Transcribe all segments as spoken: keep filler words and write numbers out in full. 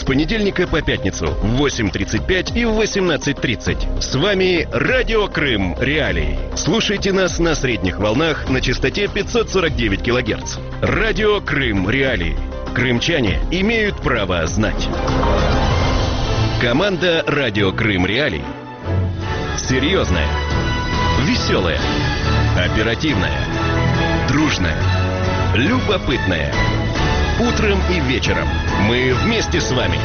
понедельника по пятницу в восемь тридцать пять и в восемнадцать тридцать. С вами Радио Крым Реалии. Слушайте нас на средних волнах на частоте пятьсот сорок девять килогерц. Радио Крым Реалии. Крымчане имеют право знать. Команда Радио Крым Реалии. Серьезная, веселая, оперативная, дружная, любопытная. Утром и вечером мы вместе с вами.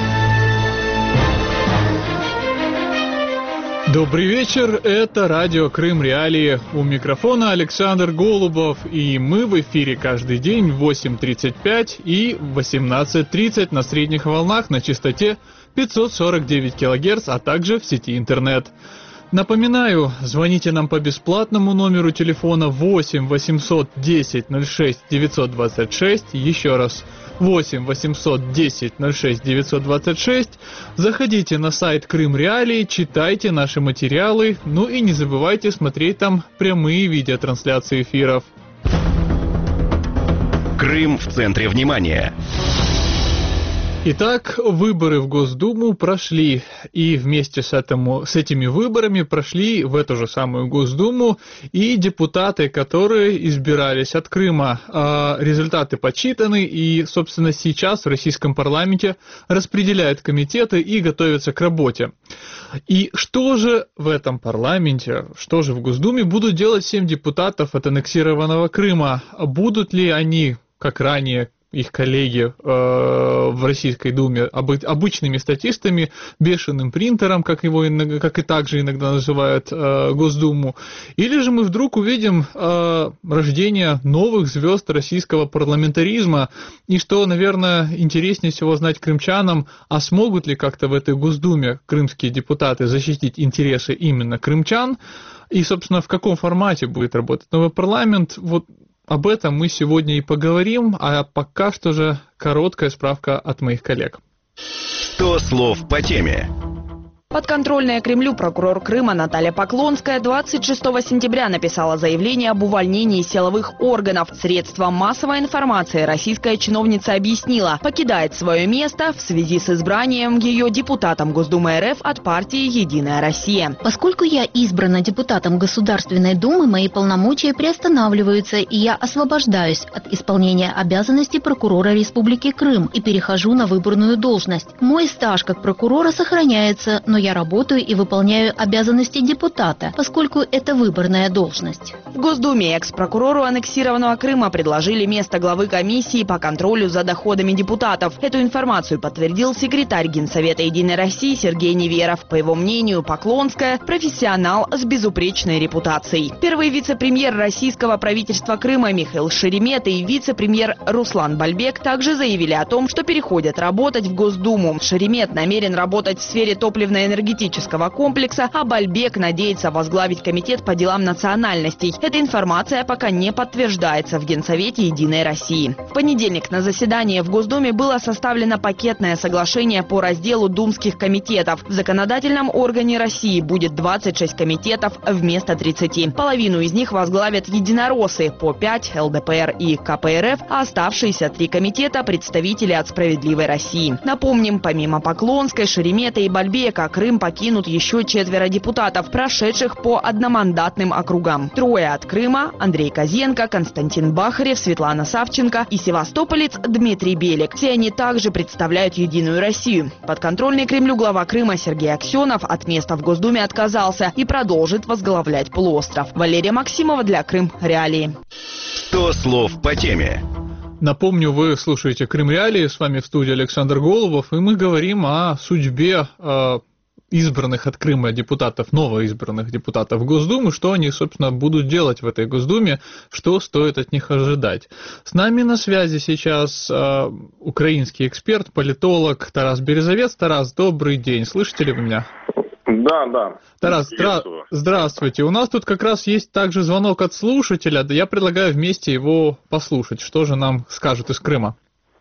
Добрый вечер, это Радио Крым Реалии. У микрофона Александр Голубов, и мы в эфире каждый день в восемь тридцать пять и в восемнадцать тридцать на средних волнах на частоте пятьсот сорок девять килогерц, а также в сети интернет. Напоминаю, звоните нам по бесплатному номеру телефона восемь восемьсот десять ноль шесть девятьсот двадцать шесть, еще раз восемь восемьсот десять ноль шесть девятьсот двадцать шесть. Заходите на сайт Крым Реалии, читайте наши материалы, ну и не забывайте смотреть там прямые видеотрансляции эфиров. Крым в центре внимания. Итак, выборы в Госдуму прошли, и вместе с, этому, с этими выборами прошли в эту же самую Госдуму и депутаты, которые избирались от Крыма. Результаты подсчитаны, и, собственно, сейчас в российском парламенте распределяют комитеты и готовятся к работе. И что же в этом парламенте, что же в Госдуме будут делать семь депутатов от аннексированного Крыма? Будут ли они, как ранее, их коллеги э, в Российской Думе, обы, обычными статистами, бешеным принтером, как его иногда, как и также иногда называют э, Госдуму, или же мы вдруг увидим э, рождение новых звезд российского парламентаризма, и что, наверное, интереснее всего знать крымчанам, а смогут ли как-то в этой Госдуме крымские депутаты защитить интересы именно крымчан, и, собственно, в каком формате будет работать новый парламент. Вот об этом мы сегодня и поговорим, а пока что же короткая справка от моих коллег. сто слов по теме. Подконтрольная Кремлю прокурор Крыма Наталья Поклонская двадцать шестого сентября написала заявление об увольнении силовых органов. Средством массовой информации российская чиновница объяснила, покидает свое место в связи с избранием ее депутатом Госдумы РФ от партии «Единая Россия». Поскольку я избрана депутатом Государственной Думы, мои полномочия приостанавливаются, и я освобождаюсь от исполнения обязанностей прокурора Республики Крым и перехожу на выборную должность. Мой стаж как прокурора сохраняется, но я работаю и выполняю обязанности депутата, поскольку это выборная должность. В Госдуме экс-прокурору аннексированного Крыма предложили место главы комиссии по контролю за доходами депутатов. Эту информацию подтвердил секретарь Генсовета «Единой России» Сергей Неверов. По его мнению, Поклонская – профессионал с безупречной репутацией. Первый вице-премьер российского правительства Крыма Михаил Шеремета и вице-премьер Руслан Бальбек также заявили о том, что переходят работать в Госдуму. Шеремет намерен работать в сфере топливно-энергетического энергетического комплекса, а Бальбек надеется возглавить комитет по делам национальностей. Эта информация пока не подтверждается в Генсовете «Единой России». В понедельник на заседании в Госдуме было составлено пакетное соглашение по разделу думских комитетов. В законодательном органе России будет двадцать шесть комитетов вместо тридцати. Половину из них возглавят единороссы, по пять эл дэ пэ эр и ка пэ эр эф, а оставшиеся три комитета – представители от «Справедливой России». Напомним, помимо Поклонской, Шеремета и Бальбека, Крым покинут еще четверо депутатов, прошедших по одномандатным округам. Трое от Крыма – Андрей Козенко, Константин Бахарев, Светлана Савченко и севастополец Дмитрий Белик. Все они также представляют «Единую Россию». Подконтрольный Кремлю глава Крыма Сергей Аксенов от места в Госдуме отказался и продолжит возглавлять полуостров. Валерия Максимова для Крым Реалии. сто слов по теме. Напомню, вы слушаете Крым Реалии, с вами в студии Александр Голубов, и мы говорим о судьбе э, избранных от Крыма депутатов, новоизбранных депутатов Госдумы, что они, собственно, будут делать в этой Госдуме, что стоит от них ожидать. С нами на связи сейчас э, украинский эксперт, политолог Тарас Березовец. Тарас, добрый день, слышите ли вы меня? Да, да. Тарас, здра... здравствуйте. У нас тут как раз есть также звонок от слушателя. Я предлагаю вместе его послушать. Что же нам скажут из Крыма?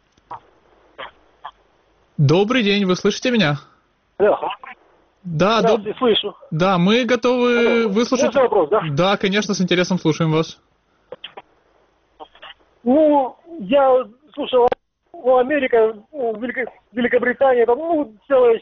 Добрый день, вы слышите меня? Да. Да, да, доб... слышу. Да, мы готовы Алло. выслушать. Можно вопрос, да? Да, конечно, с интересом слушаем вас. Ну, я слушал ну, Америка, ну, Велик... Великобритания, там, ну, целый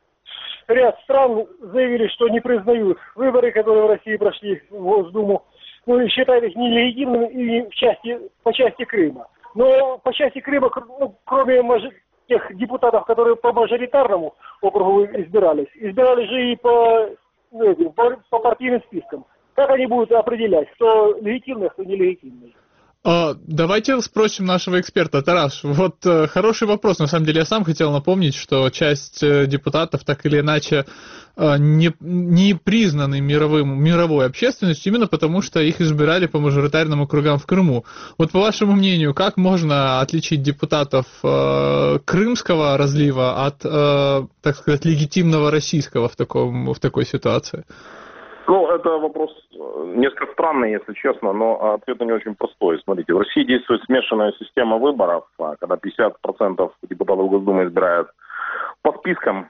ряд стран заявили, что не признают выборы, которые в России прошли в Госдуму, ну, и считают их нелегитимными и в части, по части Крыма. Но по части Крыма, ну, кроме мажи... тех депутатов, которые по мажоритарному округу избирались, избирались же и по, ну, по, по партийным спискам. Как они будут определять, кто легитимный, а кто нелегитимный? А, давайте спросим нашего эксперта. Тарас, вот э, хороший вопрос. На самом деле я сам хотел напомнить, что часть э, депутатов так или иначе э, не, не признаны мировым, мировой общественностью, именно потому что их избирали по мажоритарным округам в Крыму. Вот по вашему мнению, как можно отличить депутатов э, крымского разлива от, э, так сказать, легитимного российского в, таком, в такой ситуации? Ну, это вопрос несколько странный, если честно, но ответ на него очень простой. Смотрите, в России действует смешанная система выборов, когда пятьдесят процентов депутатов Госдумы избирают по спискам,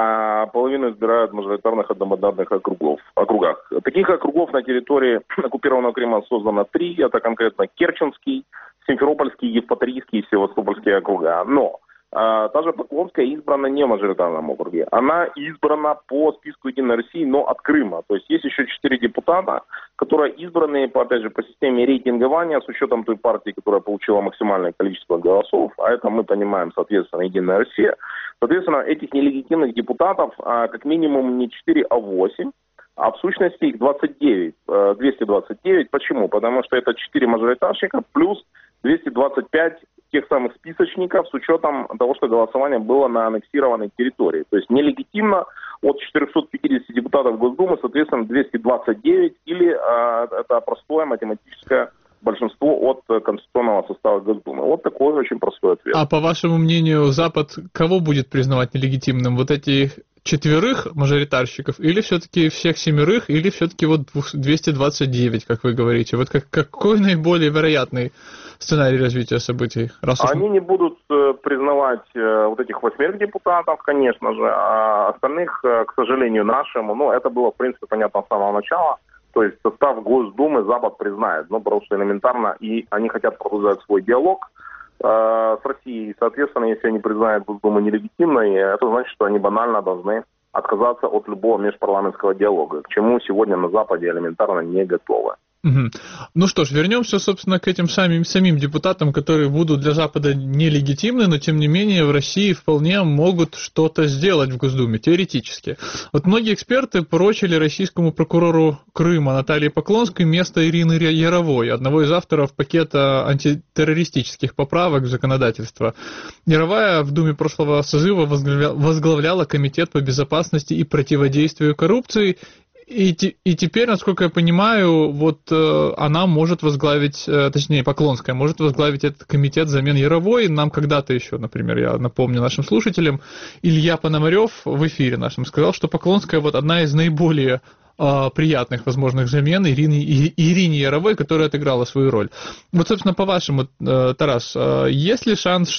а половину избирают в мажоритарных одномандатных округов, округах. Таких округов на территории оккупированного Крыма создано три. Это конкретно Керченский, Симферопольский, Евпаторийский и Севастопольский округа. Но А, та же Поклонская избрана не в мажоритарном округе. Она избрана по списку «Единой России», но от Крыма. То есть есть еще четыре депутата, которые избраны, по, опять же, по системе рейтингования с учетом той партии, которая получила максимальное количество голосов. А это мы понимаем, соответственно, «Единая Россия». Соответственно, этих нелегитимных депутатов а, как минимум не четыре, а восемь. А в сущности их двадцать девять, двести двадцать девять. Почему? Потому что это четыре мажоритарщика плюс двести двадцать пять тех самых списочников с учетом того, что голосование было на аннексированной территории. То есть нелегитимно от четырехсот пятидесяти депутатов Госдумы, соответственно, двести двадцать девять, или э, это простое математическое большинство от конституционного состава Госдумы. Вот такой очень простой ответ. А по вашему мнению, Запад кого будет признавать нелегитимным? Вот этих четверых мажоритарщиков, или все-таки всех семерых, или все-таки вот двести двадцать девять, как вы говорите? Вот как, какой наиболее вероятный сценарий развития событий? Раз Они уж... не будут э, признавать э, вот этих восьмерых депутатов, конечно же, а остальных, э, к сожалению, нашему, ну, это было, в принципе, понятно с самого начала. То есть состав Госдумы Запад признает, ну, просто элементарно, и они хотят продолжать свой диалог э, с Россией. Соответственно, если они признают Госдуму нелегитимной, это значит, что они банально должны отказаться от любого межпарламентского диалога, к чему сегодня на Западе элементарно не готовы. Угу. Ну что ж, вернемся, собственно, к этим самим, самим депутатам, которые будут для Запада нелегитимны, но тем не менее в России вполне могут что-то сделать в Госдуме, теоретически. Вот многие эксперты прочили российскому прокурору Крыма Наталье Поклонской место Ирины Яровой, одного из авторов пакета антитеррористических поправок в законодательство. Яровая в Думе прошлого созыва возглавляла Комитет по безопасности и противодействию коррупции. И, и теперь, насколько я понимаю, вот э, она может возглавить, э, точнее, Поклонская может возглавить этот комитет взамен Яровой. Нам когда-то еще, например, я напомню нашим слушателям, Илья Пономарев в эфире нашем сказал, что Поклонская вот одна из наиболее э, приятных возможных замен Ирине, и, Ирине Яровой, которая отыграла свою роль. Вот, собственно, по-вашему, э, Тарас, э, есть ли шанс,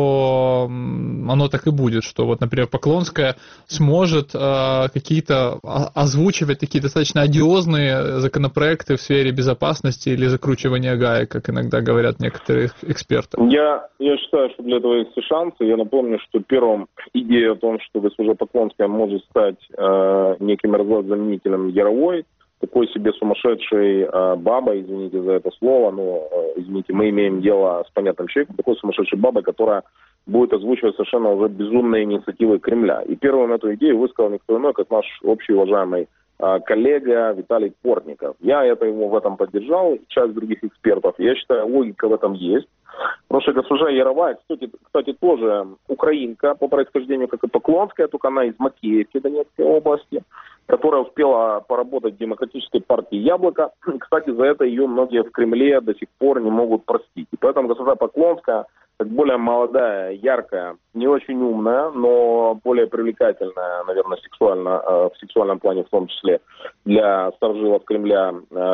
что оно так и будет, что вот, например, Поклонская сможет э, какие-то озвучивать такие достаточно одиозные законопроекты в сфере безопасности или закручивания гаек, как иногда говорят некоторые эксперты? Я, я считаю, что для этого есть все шансы. Я напомню, что первым идея о том, что госпожа Поклонская может стать э, неким разлад-заменителем Яровой, такой себе сумасшедшей э, бабой, извините за это слово, но, э, извините, мы имеем дело с понятным человеком, такой сумасшедшей бабой, которая будет озвучивать совершенно уже безумные инициативы Кремля. И первым эту идею высказал никто иной, как наш общий уважаемый э, коллега Виталий Портников. Я это его в этом поддержал, и часть других экспертов. Я считаю, логика в этом есть. Потому что госпожа Яровая, кстати, кстати, тоже украинка по происхождению, как и Поклонская, только она из Макеевки Донецкой области, которая успела поработать в Демократической партии «Яблоко». Кстати, за это ее многие в Кремле до сих пор не могут простить. И поэтому госпожа Поклонская, как более молодая, яркая, не очень умная, но более привлекательная, наверное, сексуально, в сексуальном плане в том числе, для старожилов Кремля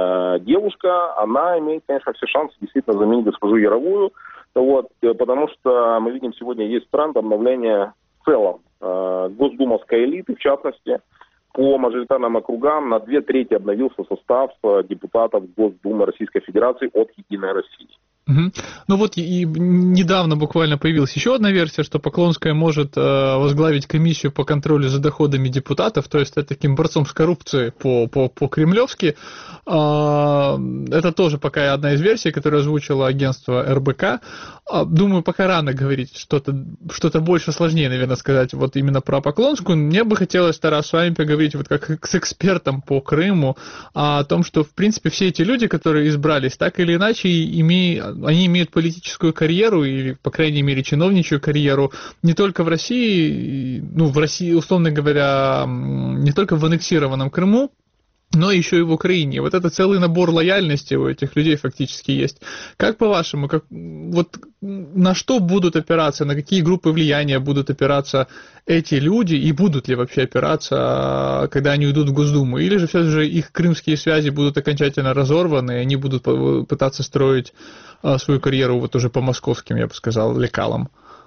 девушка, она имеет, конечно, все шансы действительно заменить госпожу Яровую. Вот, потому что мы видим, сегодня есть тренд обновления в целом госдумовской элиты, в частности, по мажоритарным округам на две трети обновился состав депутатов Госдумы Российской Федерации от «Единой России». Угу. Ну вот и недавно буквально появилась еще одна версия, что Поклонская может э, возглавить комиссию по контролю за доходами депутатов, то есть стать таким борцом с коррупцией по, по, по-кремлевски. Э, это тоже пока одна из версий, которую озвучило агентство эр бэ ка. Э, думаю, пока рано говорить что-то, что-то больше сложнее, наверное, сказать вот именно про Поклонскую. Мне бы хотелось, Тарас, с вами поговорить вот как с экспертом по Крыму о том, что, в принципе, все эти люди, которые избрались, так или иначе имеют они имеют политическую карьеру, или, по крайней мере, чиновничью карьеру, не только в России, ну, в России, условно говоря, не только в аннексированном Крыму, но еще и в Украине. Вот это целый набор лояльности у этих людей фактически есть. Как по-вашему, как, вот на что будут опираться, на какие группы влияния будут опираться эти люди, и будут ли вообще опираться, когда они уйдут в Госдуму? Или же все же их крымские связи будут окончательно разорваны, и они будут пытаться строить свою карьеру вот уже по московским, я бы сказал, лекалам?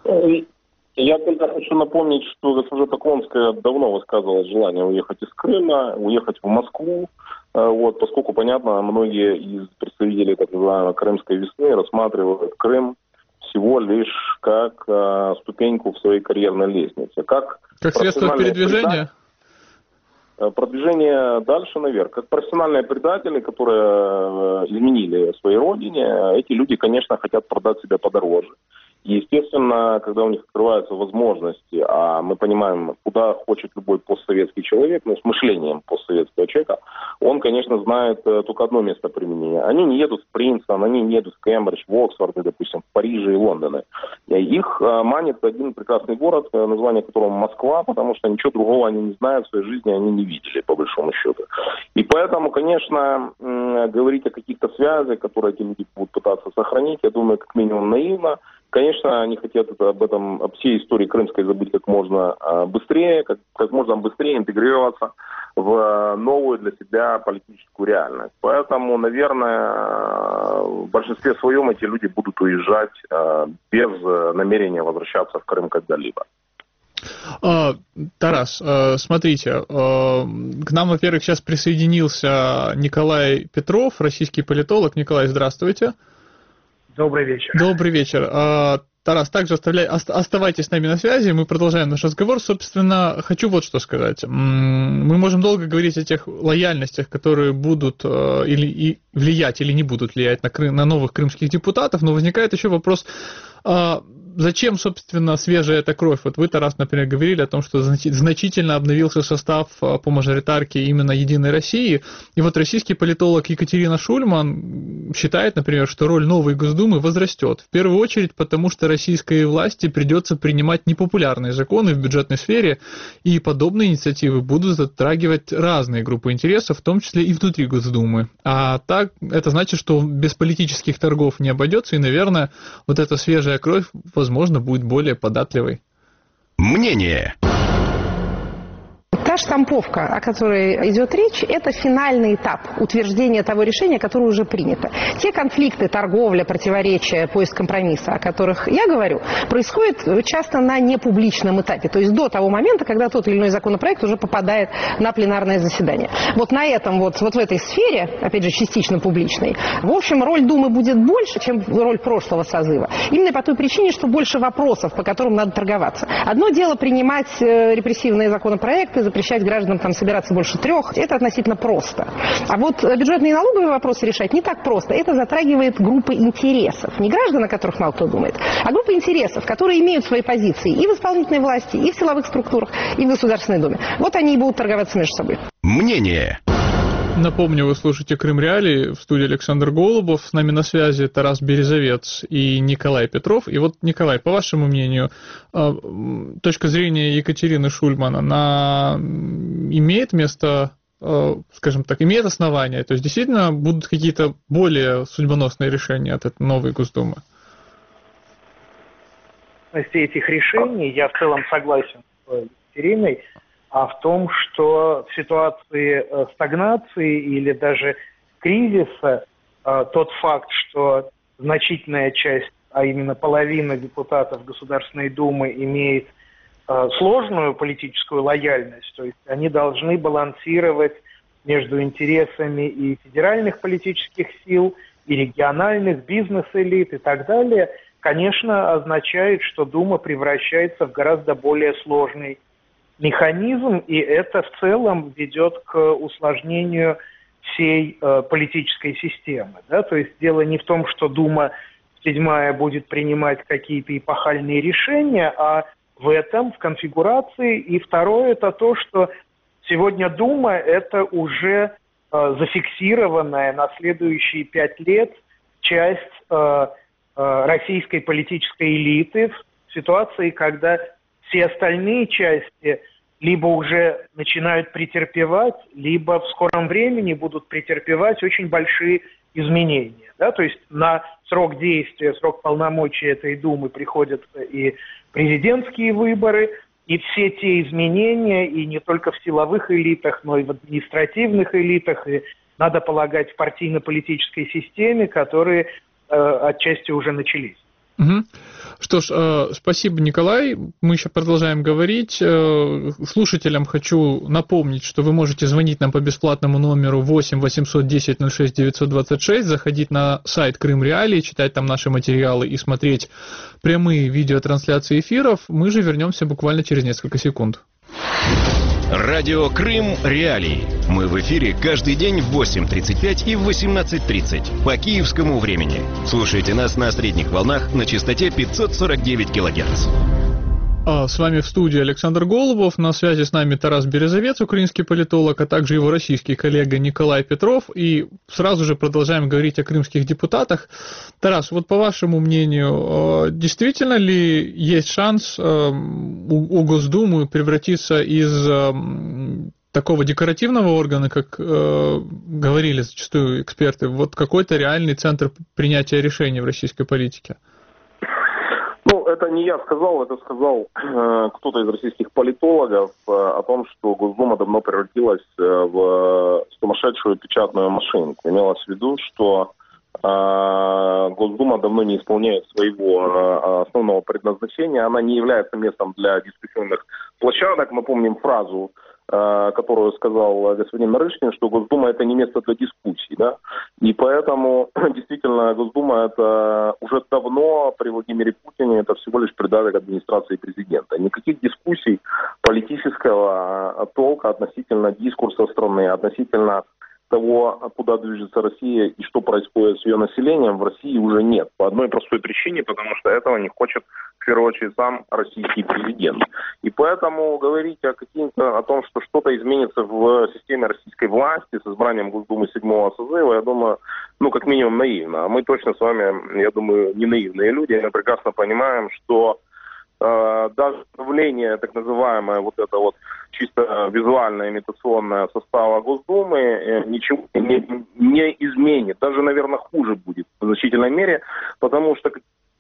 Я только хочу напомнить, что госпожа Поклонская давно высказывала желание уехать из Крыма, уехать в Москву, вот, поскольку, понятно, многие из представителей так называемой крымской весны рассматривают Крым всего лишь как э, ступеньку в своей карьерной лестнице. Как, как средство передвижения? Предатель, продвижение дальше наверх. Как профессиональные предатели, которые изменили своей родине, эти люди, конечно, хотят продать себя подороже. И, естественно, когда у них открываются возможности, а мы понимаем, куда хочет любой постсоветский человек, ну, с мышлением постсоветского человека, он, конечно, знает только одно место применения. Они не едут в Принстон, они не едут в Кембридж, в Оксфорд, допустим, в Париже и Лондоне. Их манит один прекрасный город, название которого Москва, потому что ничего другого они не знают в своей жизни, они не видели, по большому счету. И поэтому, конечно, говорить о каких-то связях, которые эти люди будут пытаться сохранить, я думаю, как минимум наивно. Конечно, они хотят это, об этом, об всей истории крымской забыть как можно быстрее, как, как можно быстрее интегрироваться в новую для себя политическую реальность. Поэтому, наверное, в большинстве своем эти люди будут уезжать без намерения возвращаться в Крым когда-либо. Тарас, смотрите, к нам, во-первых, сейчас присоединился Николай Петров, российский политолог. Николай, здравствуйте. Добрый вечер. Добрый вечер. Тарас, также оставляй, оставайтесь с нами на связи, мы продолжаем наш разговор. Собственно, хочу вот что сказать. Мы можем долго говорить о тех лояльностях, которые будут или и влиять или не будут влиять на, крым, на новых крымских депутатов, но возникает еще вопрос, зачем, собственно, свежая эта кровь? Вот вы, Тарас, например, говорили о том, что значительно обновился состав по мажоритарке именно «Единой России». И вот российский политолог Екатерина Шульман считает, например, что роль новой Госдумы возрастет. В первую очередь, потому что российской власти придется принимать непопулярные законы в бюджетной сфере, и подобные инициативы будут затрагивать разные группы интересов, в том числе и внутри Госдумы. А так, это значит, что без политических торгов не обойдется, и, наверное, вот эта свежая кровь, возможно, будет более податливой. Мнение. Та штамповка, о которой идет речь, это финальный этап утверждения того решения, которое уже принято. Те конфликты, торговля, противоречия, поиск компромисса, о которых я говорю, происходят часто на непубличном этапе. То есть до того момента, когда тот или иной законопроект уже попадает на пленарное заседание. Вот на этом, вот, вот в этой сфере, опять же, частично публичной, в общем, роль Думы будет больше, чем роль прошлого созыва. Именно по той причине, что больше вопросов, по которым надо торговаться. Одно дело принимать репрессивные законопроекты, запрещать гражданам там собираться больше трех, это относительно просто. А вот бюджетные и налоговые вопросы решать не так просто. Это затрагивает группы интересов. Не граждан, о которых мало кто думает, а группы интересов, которые имеют свои позиции и в исполнительной власти, и в силовых структурах, и в Государственной Думе. Вот они и будут торговаться между собой. Мнение. Напомню, вы слушаете «Крым Реалии», в студии Александр Голубов, с нами на связи Тарас Березовец и Николай Петров. И вот, Николай, по вашему мнению, точка зрения Екатерины Шульман, она имеет место, скажем так, имеет основания? То есть, действительно, будут какие-то более судьбоносные решения от этой новой Госдумы? Из этих решений я в целом согласен с Екатериной, а в том, что в ситуации стагнации или даже кризиса тот факт, что значительная часть, а именно половина депутатов Государственной Думы имеет сложную политическую лояльность, то есть они должны балансировать между интересами и федеральных политических сил, и региональных бизнес-элит и так далее, конечно, означает, что Дума превращается в гораздо более сложный механизм, и это в целом ведет к усложнению всей э, политической системы. Да? То есть дело не в том, что Дума седьмая будет принимать какие-то эпохальные решения, а в этом, в конфигурации. И второе, это то, что сегодня Дума – это уже э, зафиксированная на следующие пять лет часть э, э, российской политической элиты в ситуации, когда все остальные части либо уже начинают претерпевать, либо в скором времени будут претерпевать очень большие изменения. Да? То есть на срок действия, срок полномочий этой Думы приходят и президентские выборы, и все те изменения, и не только в силовых элитах, но и в административных элитах, и, надо полагать, в партийно-политической системе, которые э, отчасти уже начались. Угу. Что ж, э, спасибо, Николай. Мы еще продолжаем говорить. Э, слушателям хочу напомнить, что вы можете звонить нам по бесплатному номеру восемь восемьсот десять ноль шесть девятьсот двадцать шесть, заходить на сайт Крым Реалии, читать там наши материалы и смотреть прямые видеотрансляции эфиров. Мы же вернемся буквально через несколько секунд. Радио Крым Реалии. Мы в эфире каждый день в восемь тридцать пять и в восемнадцать тридцать по киевскому времени. Слушайте нас на средних волнах на частоте пятьсот сорок девять килогерц. С вами в студии Александр Голубов, на связи с нами Тарас Березовец, украинский политолог, а также его российский коллега Николай Петров. И сразу же продолжаем говорить о крымских депутатах. Тарас, вот по вашему мнению, действительно ли есть шанс у Госдумы превратиться из такого декоративного органа, как говорили зачастую эксперты, вот какой-то реальный центр принятия решений в российской политике? Это не я сказал, это сказал э, кто-то из российских политологов э, о том, что Госдума давно превратилась э, в сумасшедшую печатную машинку. Имелось в виду, что э, Госдума давно не исполняет своего э, основного предназначения, она не является местом для дискуссионных площадок. Мы помним фразу, э, которую сказал господин Нарышкин, что Госдума это не место для дискуссий, да, и поэтому действительно Госдума это уже давно при Владимире Путине это всего лишь придаток администрации президента. Никаких дискуссий политического толка относительно дискурса страны, относительно того, куда движется Россия и что происходит с ее населением, в России уже нет. По одной простой причине, потому что этого не хочет, в первую очередь, сам российский президент. И поэтому говорить о, каким-то, о том, что что-то изменится в системе российской власти с избранием Госдумы седьмого созыва, я думаю, ну, как минимум, наивно. А мы точно с вами, я думаю, не наивные люди. Мы прекрасно понимаем, что э, даже давление, так называемое, вот это вот чисто визуальное, имитационное состава Госдумы э, ничего не, не изменит. Даже, наверное, хуже будет в значительной мере, потому что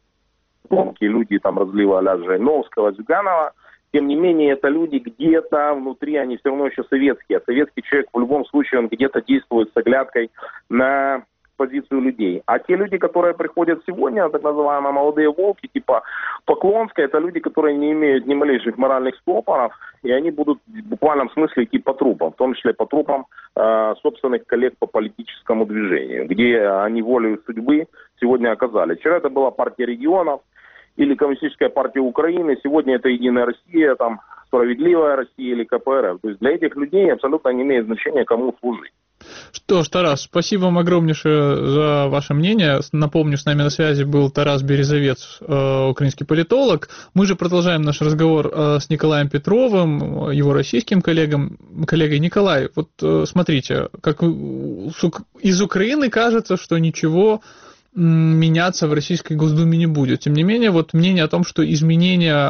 тонкие люди там разлива а-ля Жириновского, Зюганова, тем не менее, это люди где-то внутри, они все равно еще советские. А советский человек в любом случае, он где-то действует с оглядкой на позицию людей. А те люди, которые приходят сегодня, так называемые молодые волки, типа Поклонской, это люди, которые не имеют ни малейших моральных стопоров, и они будут в буквальном смысле идти по трупам, в том числе по трупам э, собственных коллег по политическому движению, где они волею судьбы сегодня оказались. Вчера это была партия регионов или Коммунистическая партия Украины, сегодня это Единая Россия, там Справедливая Россия или ка пэ эр эф. То есть для этих людей абсолютно не имеет значения, кому служить. Что ж, Тарас, спасибо вам огромнейшее за ваше мнение. Напомню, с нами на связи был Тарас Березовец, э, украинский политолог. Мы же продолжаем наш разговор э, с Николаем Петровым, его российским коллегом, коллегой. Николай, вот э, смотрите, как из Украины кажется, что ничего меняться в Российской Госдуме не будет. Тем не менее, вот мнение о том, что изменения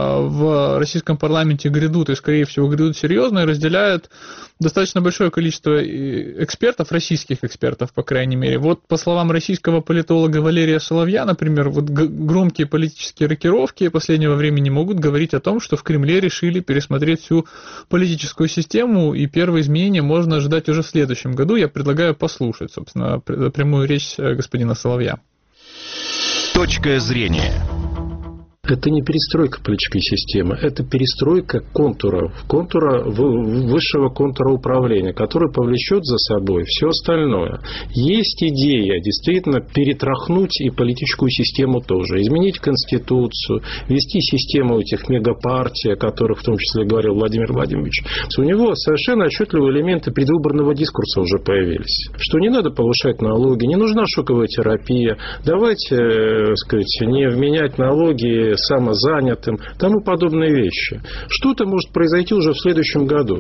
в российском парламенте грядут, и, скорее всего, грядут серьезные, разделяют достаточно большое количество экспертов, российских экспертов, по крайней мере. Вот, по словам российского политолога Валерия Соловья, например, вот громкие политические рокировки последнего времени могут говорить о том, что в Кремле решили пересмотреть всю политическую систему, и первые изменения можно ожидать уже в следующем году. Я предлагаю послушать, собственно, прямую речь господина Соловья. Точка зрения. Это не перестройка политической системы, это перестройка контура, контура высшего контура управления, который повлечет за собой все остальное. Есть идея действительно перетряхнуть и политическую систему тоже, изменить конституцию, ввести систему этих мегапартий, о которых в том числе говорил Владимир Владимирович. У него совершенно отчетливые элементы предвыборного дискурса уже появились. Что не надо повышать налоги, не нужна шоковая терапия, давайте, э, сказать, не вменять налоги самозанятым, тому подобные вещи. Что-то может произойти уже в следующем году.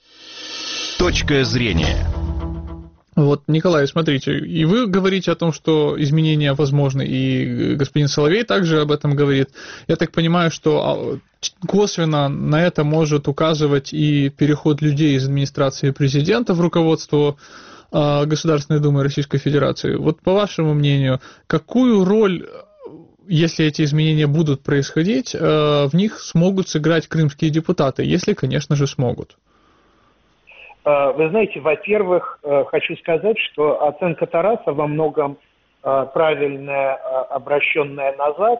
Точка зрения. Вот, Николай, смотрите, и вы говорите о том, что изменения возможны, и господин Соловей также об этом говорит. Я так понимаю, что косвенно на это может указывать и переход людей из администрации президента в руководство Государственной Думы Российской Федерации. Вот по вашему мнению, какую роль, если эти изменения будут происходить, в них смогут сыграть крымские депутаты, если, конечно же, смогут? Вы знаете, во-первых, хочу сказать, что оценка Тараса во многом правильная, обращенная назад,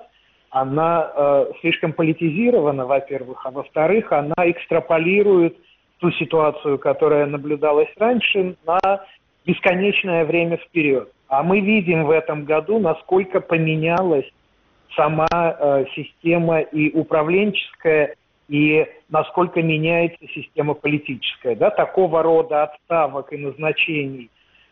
она слишком политизирована, во-первых, а во-вторых, она экстраполирует ту ситуацию, которая наблюдалась раньше, на бесконечное время вперед. А мы видим в этом году, насколько поменялась сама система и управленческая, и насколько меняется система политическая. Да, такого рода отставок и назначений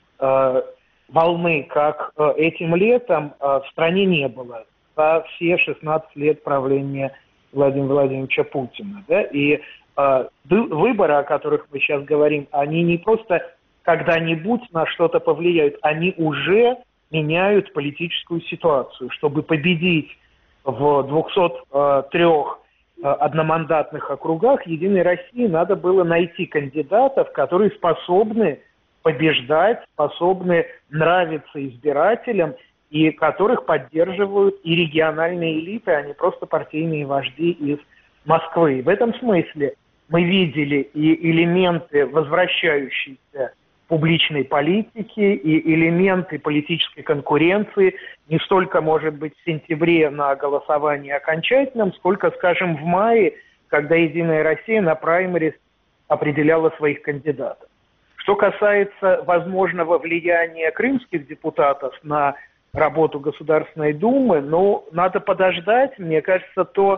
э, волны, как э, этим летом, э, в стране не было за все шестнадцать лет правления Владимира Владимировича Путина. Да? И э, выборы, о которых мы сейчас говорим, они не просто когда-нибудь на что-то повлияют, они уже меняют политическую ситуацию. Чтобы победить в двухстах трёх одномандатных округах Единой России надо было найти кандидатов, которые способны побеждать, способны нравиться избирателям и которых поддерживают и региональные элиты, а не просто партийные вожди из Москвы. В этом смысле мы видели и элементы возвращающейся публичной политики, и элементы политической конкуренции не столько, может быть, в сентябре на голосовании окончательном, сколько, скажем, в мае, когда Единая Россия на праймерис определяла своих кандидатов. Что касается возможного влияния крымских депутатов на работу Государственной Думы, ну, надо подождать. Мне кажется, то,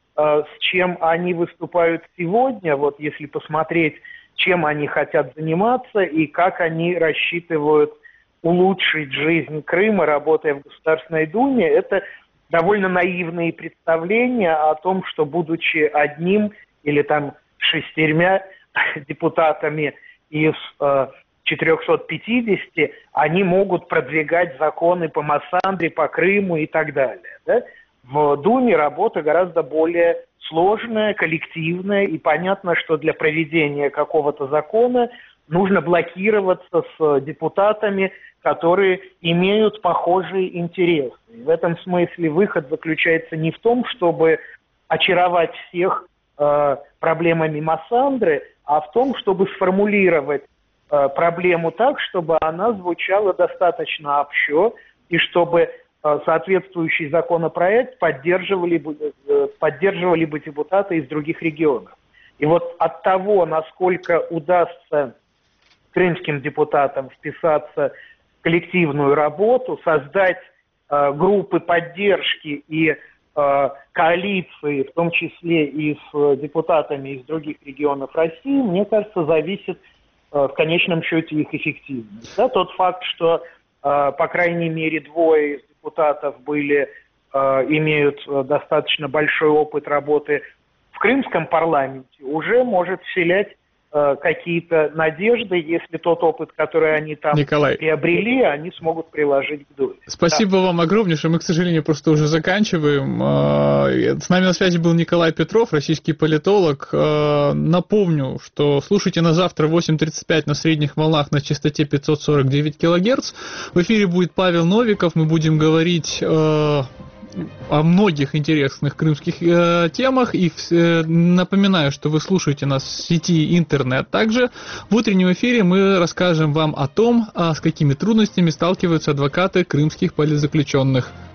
с чем они выступают сегодня, вот если посмотреть, чем они хотят заниматься и как они рассчитывают улучшить жизнь Крыма, работая в Государственной Думе, это довольно наивные представления о том, что, будучи одним или там шестермя депутатами из э, четырёхсот пятидесяти, они могут продвигать законы по Массандре, по Крыму и так далее. Да? В Думе работа гораздо более сложная, коллективная, и понятно, что для проведения какого-то закона нужно блокироваться с депутатами, которые имеют похожие интересы. И в этом смысле выход заключается не в том, чтобы очаровать всех э, проблемами Массандры, а в том, чтобы сформулировать э, проблему так, чтобы она звучала достаточно общо, и чтобы соответствующий законопроект поддерживали бы, поддерживали бы депутаты из других регионов. И вот от того, насколько удастся крымским депутатам вписаться в коллективную работу, создать э, группы поддержки и э, коалиции, в том числе и с депутатами из других регионов России, мне кажется, зависит э, в конечном счете их эффективность. Да, тот факт, что э, по крайней мере двое из депутатов были, э, имеют достаточно большой опыт работы в крымском парламенте, уже может вселять э, какие-то надежды, если тот опыт, который они там Николай, приобрели, они смогут приложить к Думе. Спасибо да. вам огромнейшее. Мы, к сожалению, просто уже заканчиваем. С нами на связи был Николай Петров, российский политолог. Напомню, что слушайте нас завтра в восемь тридцать пять на средних волнах на частоте пятьсот сорок девять килогерц. В эфире будет Павел Новиков. Мы будем говорить о многих интересных крымских э, темах. И э, напоминаю, что вы слушаете нас в сети интернет. Также в утреннем эфире мы расскажем вам о том, а с какими трудностями сталкиваются адвокаты крымских политзаключенных.